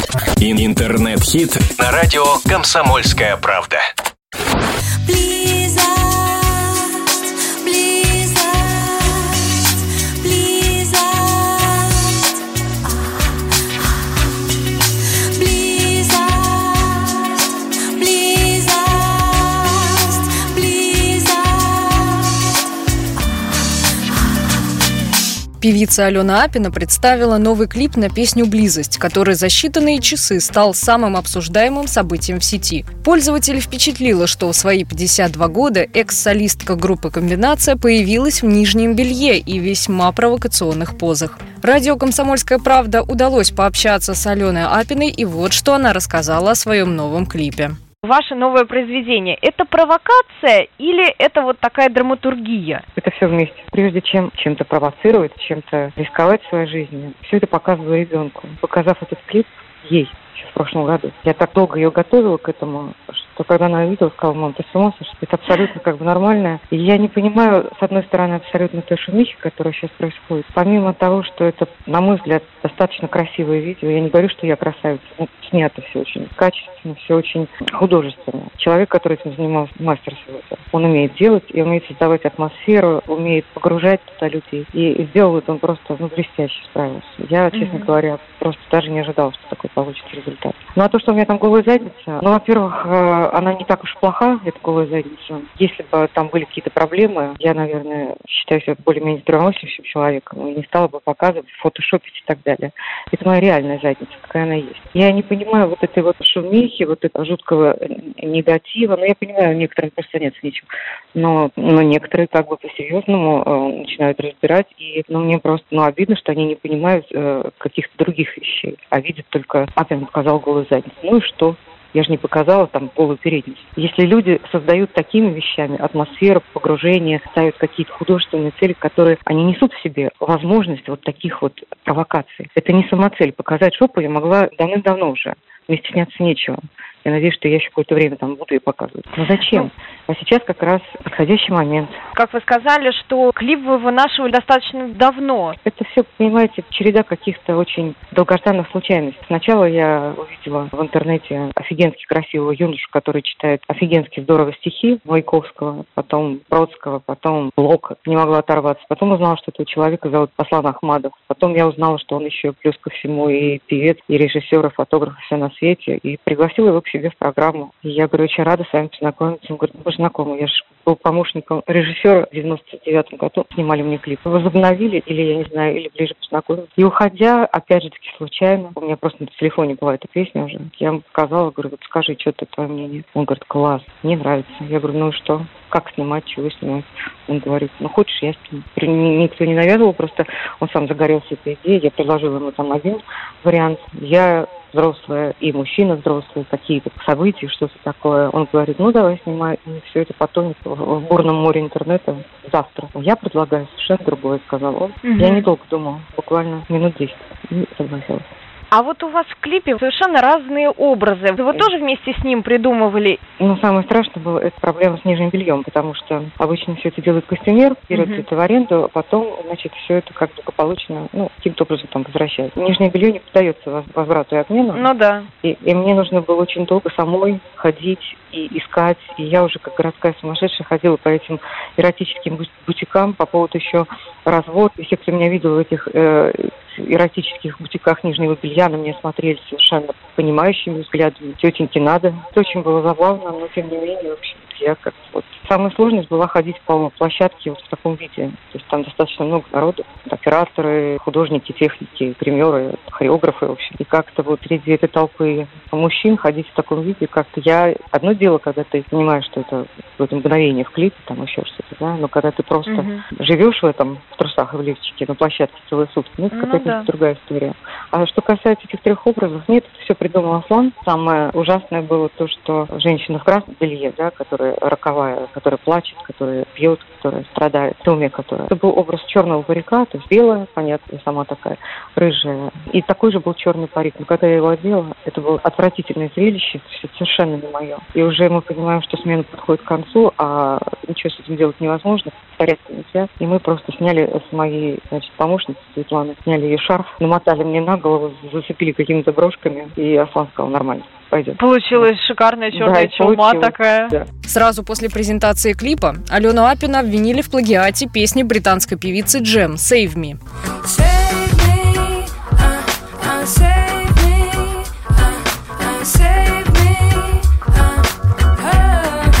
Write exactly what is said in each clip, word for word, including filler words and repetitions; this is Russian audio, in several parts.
Интернет-хит на радио «Комсомольская правда». Певица Алена Апина представила новый клип на песню «Близость», который за считанные часы стал самым обсуждаемым событием в сети. Пользователей впечатлило, что в свои пятьдесят два года экс-солистка группы «Комбинация» появилась в нижнем белье и весьма провокационных позах. Радио «Комсомольская правда» удалось пообщаться с Аленой Апиной, и вот что она рассказала о своем новом клипе. Ваше новое произведение – это провокация или это вот такая драматургия? Это все вместе. Прежде чем чем-то провоцировать, чем-то рисковать своей жизнью, все это показываю ребенку. Показав этот клип ей еще в прошлом году. Я так долго ее готовила к этому, что когда она увидела, сказала: мам, ты с ума сошла? Это абсолютно как бы нормально. И я не понимаю, с одной стороны, абсолютно той шумихи, которая сейчас происходит. Помимо того, что это, на мой взгляд, достаточно красивое видео, я не говорю, что я красавица, но снято все очень качественно, все очень художественно. Человек, который этим занимался, мастер своего, он умеет делать и умеет создавать атмосферу, умеет погружать туда людей. И сделал это он просто, ну, блестяще справился. Я, честно mm-hmm. говоря, просто даже не ожидала, что такой получится результат. Ну, а то, что у меня там голая задница, ну, во-первых, она не так уж плоха, эта голая задница. Если бы там были какие-то проблемы, я, наверное, считаю себя более-менее здравомыслящим человеком и не стала бы показывать, фотошопить и так далее. Это моя реальная задница, какая она есть. Я не понимаю вот этой вот шумихи, вот этого жуткого негатива. Ну, я понимаю, некоторым просто заняться нечем. Но, но некоторые как бы по-серьезному э, начинают разбирать. И ну, мне просто ну, обидно, что они не понимают э, каких-то других вещей, а видят только, опять сказал, голую задницу. Ну и что? Я же не показала там голую передницу. Если люди создают такими вещами атмосферу, погружение, ставят какие-то художественные цели, которые они несут в себе возможность вот таких вот провокаций. Это не самоцель. Показать жопу я могла давным-давно уже. Мне стесняться нечего. Я надеюсь, что я еще какое-то время там буду ее показывать. Но зачем? А сейчас как раз подходящий момент. Как вы сказали, что клип вы вынашивали достаточно давно. Это все, понимаете, череда каких-то очень долгожданных случайностей. Сначала я увидела в интернете офигенски красивого юношу, который читает офигенски здорово стихи Маяковского, потом Бродского, потом Блока. Не могла оторваться. Потом узнала, что этого человека зовут Аслан Ахмадов. Потом я узнала, что он еще плюс ко всему и певец, и режиссер, и фотограф, и все на свете. И пригласила его к себе в программу. И я говорю, очень рада с вами познакомиться. Он говорит: мы знакомы, я же был помощником режиссера в девяносто девятом году, снимали мне клип. Возобновили, или, я не знаю, или ближе познакомились. И уходя, опять же таки случайно, у меня просто на телефоне была эта песня уже, я ему показала, говорю: вот скажи, что это твое мнение? Он говорит: класс, мне нравится. Я говорю: ну и что? Как снимать, чего снимать? Он говорит: ну хочешь, я сниму. Никто не навязывал, просто он сам загорелся этой идеей. Я предложила ему там один вариант. Я взрослая, и мужчина взрослый, какие-то события, что-то такое. Он говорит: ну давай снимай. И все это потонет в бурном море интернета завтра. Я предлагаю совершенно другое, сказал он. Угу. Я недолго думала, буквально минут десять, и согласилась. А вот у вас в клипе совершенно разные образы. Вы тоже вместе с ним придумывали? Ну, самое страшное было, это проблема с нижним бельем, потому что обычно все это делает костюмер, берет uh-huh. это в аренду, а потом, значит, все это как благополучно, ну, каким-то образом там возвращает. Нижнее белье не поддается возврату и обмену. Ну да. И, и мне нужно было очень долго самой ходить и искать. И я уже как городская сумасшедшая ходила по этим эротическим бутикам по поводу еще развод. И все, кто меня видел в этих э, эротических бутиках нижнего белья, на меня смотрели совершенно понимающими взглядами. Тетеньки надо. Это очень было забавно, но тем не менее, в общем, я как вот... Самая сложность была ходить по площадке вот в таком виде. То есть там достаточно много народу. Операторы, художники, техники, гримеры, хореографы, в общем. И как-то вот среди этой толпы мужчин ходить в таком виде, как-то я... Одно дело, когда ты понимаешь, что это в это мгновение в клипе, там еще что-то, да, но когда ты просто uh-huh. живешь в этом, в трусах и в лифчике, на площадке целые сутки, ну, это ну, какая-то да. другая история. А что касается этих трех образов, нет, это все придумал Аслан. Самое ужасное было то, что женщина в красном белье, да, которая роковая, которая плачет, которая пьет, которая страдает, в уме которая. Это был образ черного парика, то есть белая, понятно, я сама такая, рыжая. И такой же был черный парик. Но когда я его одела, это было отвратительное зрелище, все совершенно не мое. И уже мы понимаем, что смена подходит к концу, а ничего с этим делать невозможно. порядке нельзя. И мы просто сняли с моей, значит, помощницей Светланы, сняли ей шарф, намотали мне на голову, зацепили какими-то брошками, и Аслан сказал: нормально, пойдет. Получилась шикарная черная Да, чума получилось, такая. да. Сразу после презентации клипа Алену Апину обвинили в плагиате песни британской певицы Джем «Save Me». Save me, uh, uh, save me, uh, uh, save me, uh,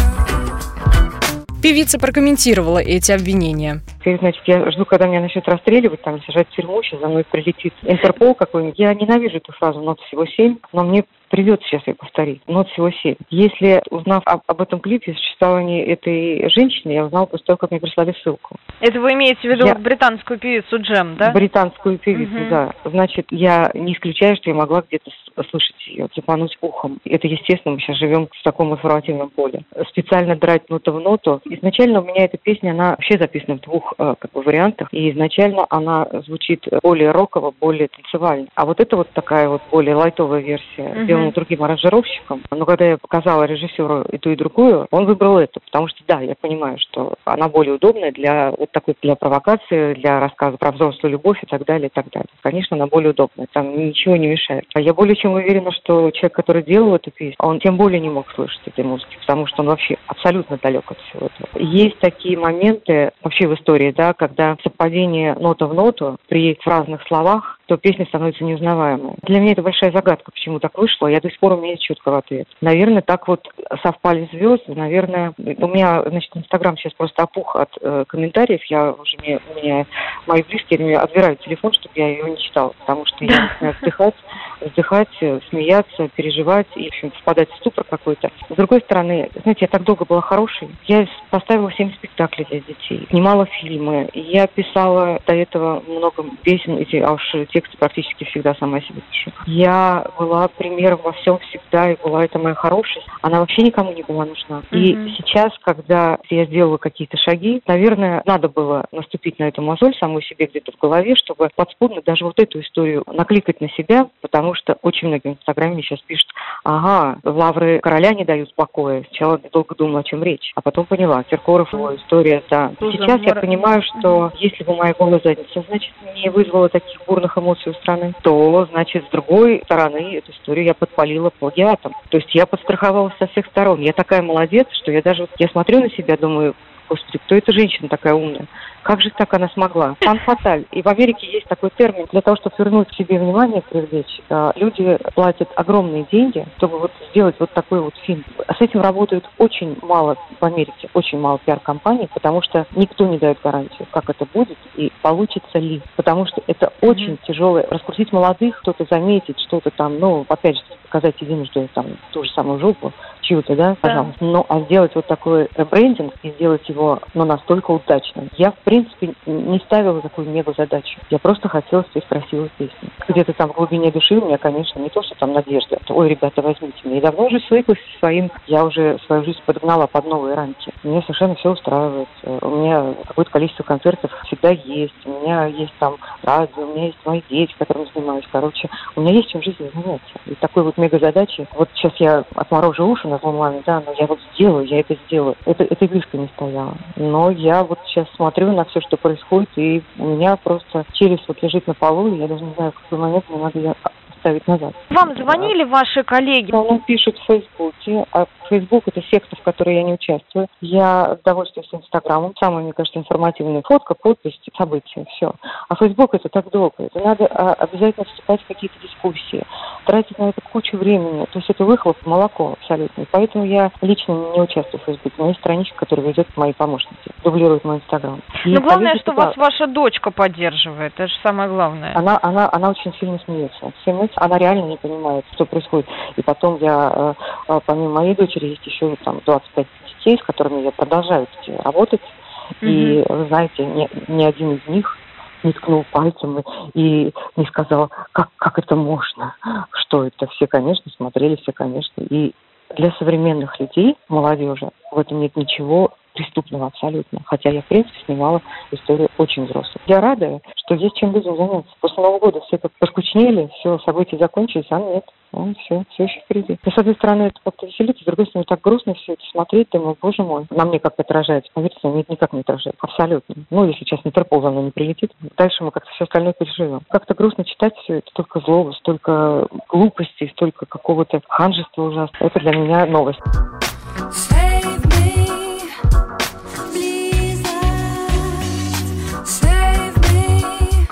uh. Певица прокомментировала эти обвинения. Теперь, значит, я жду, когда меня начнут расстреливать, там, сажать в тюрьму, сейчас за мной прилетит Интерпол какой-нибудь. Я ненавижу эту фразу «нот всего семь», но мне придется сейчас ее повторить. Нот всего семь. Если, узнав об, об этом клипе, существовании этой женщины, я узнала после того, как мне прислали ссылку. Это вы имеете в виду Я- британскую певицу Джем, да? Британскую певицу, Мгм. да. Значит, я не исключаю, что я могла где-то с- слышать ее, цепануть ухом. Это естественно, мы сейчас живем в таком информативном поле. Специально драть ноту в ноту. Изначально у меня эта песня, она вообще записана в двух э, как бы, вариантах. И изначально она звучит более роково, более танцевально. А вот это вот такая вот более лайтовая версия, Мгм. сделана другим аранжировщиком. Но когда я показала режиссеру и ту, и другую, он выбрал эту. Потому что, да, я понимаю, что она более удобная для вот такой, для провокации, для рассказа про взрослую любовь и так далее, и так далее. Конечно, она более удобная. Там ничего не мешает. А я более чем уверена, что человек, который делал эту песню, он тем более не мог слышать этой музыки, потому что он вообще абсолютно далек от всего этого. Есть такие моменты вообще в истории, да, когда совпадение нота в ноту при разных словах, то песня становится неузнаваемой. Для меня это большая загадка, почему так вышло. Я до сих пор у меня есть четкого ответа. Наверное, так вот совпали звезды. Наверное, у меня, значит, Инстаграм сейчас просто опух от э, комментариев. Я уже, мне, у меня мои близкие мне отбирают телефон, чтобы я ее не читала, потому что я начинаю вздыхать, вздыхать, э, смеяться, переживать и, в общем, впадать в ступор какой-то. С другой стороны, знаете, я так долго была хорошей. Я поставила семь спектаклей для детей, снимала фильмы. Я писала до этого много песен, эти, а уж тексты практически всегда сама себе пишу. Я была примером во всем всегда, и была это моя хорошесть. Она вообще никому не была нужна. И Мгм. сейчас, когда я сделала какие-то шаги, наверное, надо было наступить на эту мозоль самой себе где-то в голове, чтобы подспудно даже вот эту историю накликать на себя, потому что очень многие в Инстаграме сейчас пишут: ага, лавры короля не дают покоя. Сначала я долго думала, о чем речь, а потом поняла, Киркоров, его история, да. Тоже Сейчас я мор- понимаю, что если бы моя голая задница, значит, не вызвала таких бурных эмоций у страны, то, значит, с другой стороны, эту историю я подпалила плагиатом. То есть я подстраховалась со всех сторон. Я такая молодец, что я даже, я смотрю на себя, думаю: господи, кто эта женщина такая умная? Как же так она смогла? Фан фаталь. И в Америке есть такой термин. Для того, чтобы вернуть к себе внимание, привлечь, э, люди платят огромные деньги, чтобы вот сделать вот такой вот фильм. С этим работают очень мало в Америке, очень мало пиар-компаний, потому что никто не дает гарантию, как это будет и получится ли. Потому что это очень тяжело. Раскрутить молодых, кто-то заметить, что-то там, ну, опять же, показать единожды там ту же самую жопу чью-то, да, пожалуйста. Ну, а сделать вот такой брендинг и сделать его, ну, настолько удачным. Я, в принципе, не ставила такую мега-задачу. Я просто хотела спеть красивую песню. Где-то там в глубине души у меня, конечно, не то, что там надежда. Ой, ребята, возьмите меня. Я давно уже свыклась со своим, я уже свою жизнь подогнала под новые рамки. Меня совершенно все устраивает. У меня какое-то количество концертов всегда есть. У меня есть там радио, у меня есть мои дети, которыми занимаюсь. Короче, у меня есть чем жизнь заняться. И такой вот мега-задачи. Вот сейчас я отморожу уши на злом маме, да, но я вот сделаю, я это сделаю. Это, это близко не стояло. Но я вот сейчас смотрю на все, что происходит, и у меня просто челюсть вот лежит на полу, и я даже не знаю, в какой момент мне надо ее ставить назад. Вам звонили ваши коллеги? Он пишет в Фейсбуке, а Фейсбук — это секта, в которой я не участвую. Я довольствуюсь Инстаграмом. Самая, мне кажется, информативная фотка, подпись, события, все. А Фейсбук — это так долго. Это надо а, обязательно вступать в какие-то дискуссии, тратить на это кучу времени. То есть это выхлоп, молоко абсолютно. И поэтому я лично не участвую в Фейсбуке. У меня есть страничка, которая ведет мои помощники, дублирует мой Инстаграм. И Но главное, коллеги что туда- вас ваша дочка поддерживает. Это же самое главное. Она, она, она очень сильно смеется. Смеется, она реально не понимает, что происходит. И потом я, э, э, помимо моей дочери, есть еще там двадцать пять детей, с которыми я продолжаю кстати, работать. И, вы знаете, ни, ни один из них не ткнул пальцем и не сказал, как, как это можно, что это. Все, конечно, смотрели, все, конечно. И для современных людей, молодежи, В этом нет ничего преступного абсолютно. Хотя я, в принципе, снимала историю очень взрослых. Я рада, что есть чем людям заняться. После Нового года все как поскучнели, все, события закончились, а нет. Он все, все еще впереди. И, с одной стороны, это как-то веселит, с другой стороны, так грустно все это смотреть, думаю, боже мой, на мне как-то отражается. Поверьте, нет, никак не отражается. Абсолютно. Ну, если сейчас Интерпол за мной не прилетит, дальше мы как-то все остальное переживем. Как-то грустно читать все это, столько злого, столько глупостей, столько какого-то ханжества ужасного. Это для меня новость. Save me, близость, save me,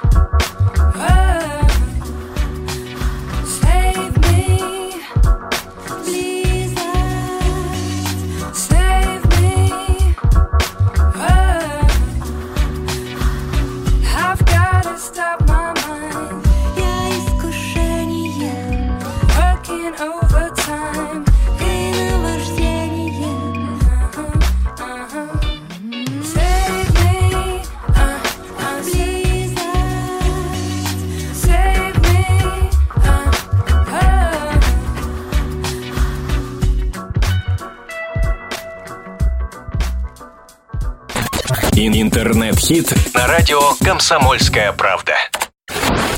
oh, save me, близость, save me, oh, I've gotta stop my mind, я искушение, working overtime. Интернет-хит на радио «Комсомольская правда».